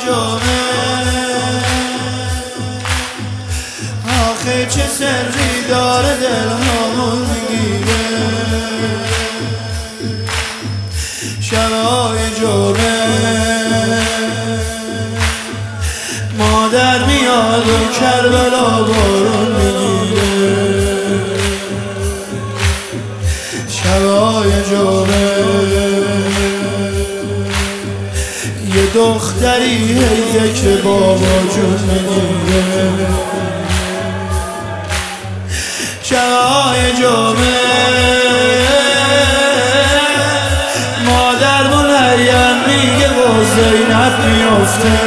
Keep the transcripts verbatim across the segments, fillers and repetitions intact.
جمعه آخه چه سری داره دلهامون میگیره شبای جمعه مادر میاد و کربلا بارون میگیره شبای جمعه یه دختری حیزه که بابا جون میگیره شبای جمعه مادر مریم میگه با زینب میفته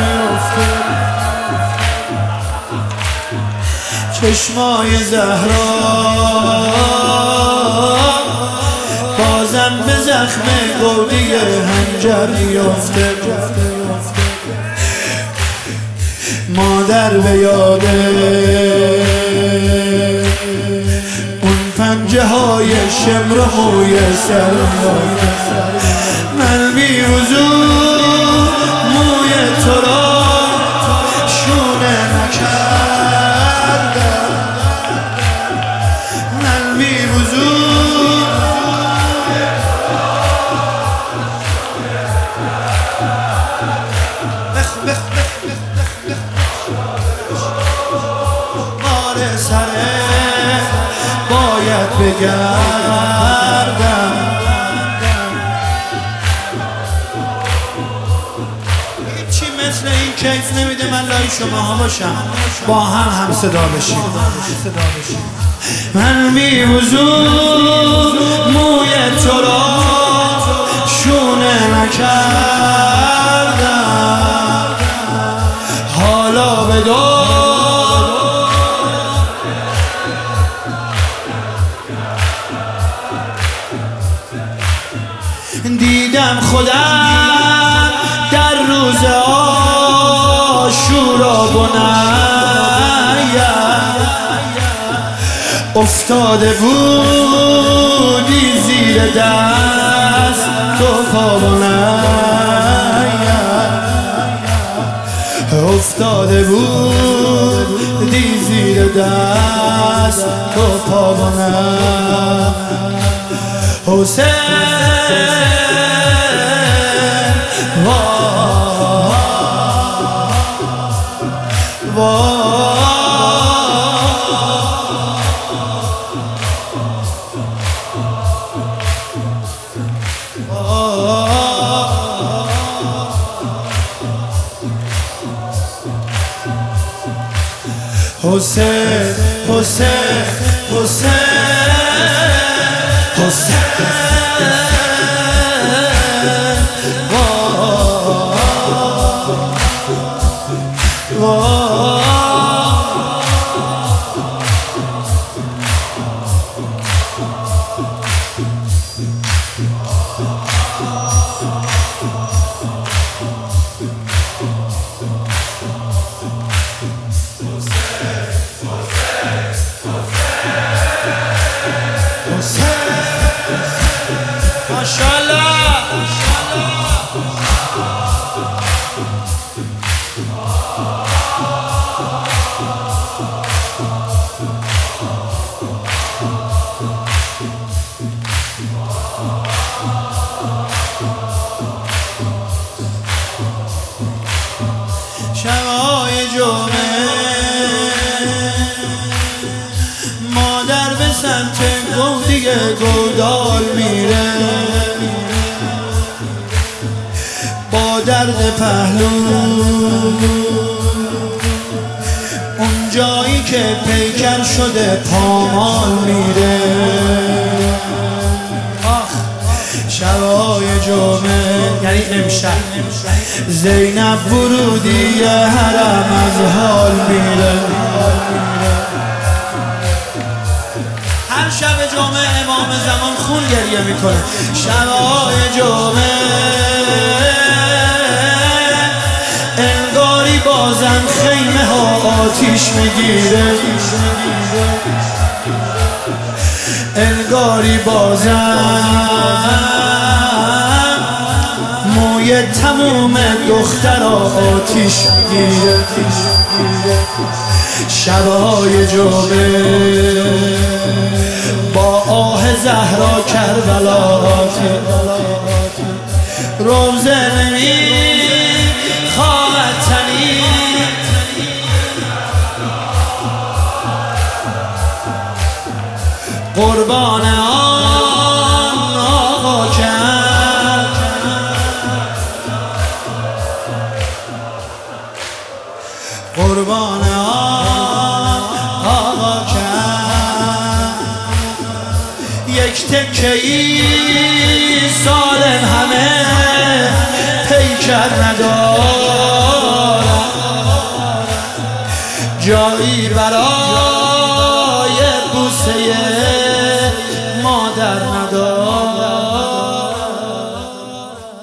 چشمای زهرا بازم به زخم گودی هنجر میفته مادر به یاده اون پنجه های شمر و موی سر من بی وضوح موی تو را شونه نکردم من بی وضوح بخ بخ بخ مار سره باید بگردم هیچی مثل این کیف نمیده من لای شما ها باشم با هم هم صدا بشیم من بی وضوح موی تو را شونه نکردم حالا به دو دیدم خودم در روز عاشورا بنیم افتاده بودی زیر دست تو پا بنیم افتاده بودی زیر دست تو پا بنیم حسین حسین حسین حسین حسین شبای جمعه مادر به سمت گودی گودال میره با درد پهلو اون جایی که پیکر شده پامال میره شبای جمعه یعنی امشب زینب ورودی حرم از حال میره هر شب جمعه امام زمان خون گریه میکنه شبای جمعه انگاری بازم خیمه ها آتیش میگیره انگاری بازم موی روی تموم دخترها آتیش میگیره شبای جمعه با آه زهرا کربلاتی روزه نمی خواهتنی قربان آن آقا کرد قربان آن آقا کرد یک تکه ای سالم همه پیکر ندارد جایی برای